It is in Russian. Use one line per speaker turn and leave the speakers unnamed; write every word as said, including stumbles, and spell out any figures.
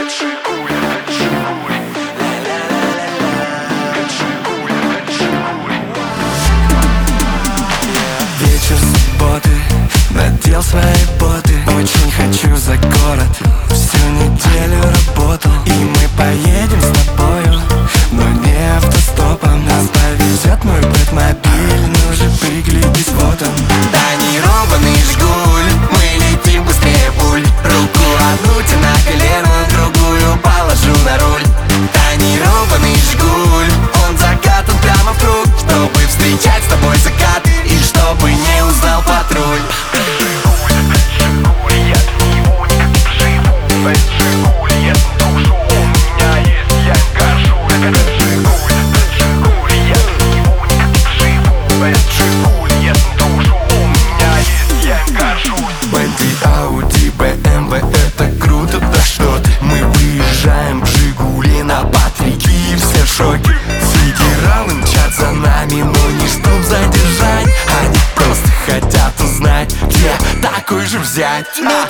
Вечер субботы, надел свои боты. Очень хочу за город, всю неделю работал. И мы поедем с тобою, но не автостопом. Нас повезет мой бэтмобиль, ну же приглядись, вот он.
Тонированный Жигуль, мы летим быстрее пуль. Руку одну тебе на колено, другую положу на руль. Тонированный Жигуль, он закатан прямо в круг, чтобы встречать с тобой закат и чтобы не узнал патруль.
Бентлей, Ауди, бэ эм вэ, это круто, да что ты. Мы выезжаем в Жигули на Патрике и все в шоке. Федералы мчат за нами, но не чтоб задержать. Они просто хотят узнать, где такой же взять.
Ну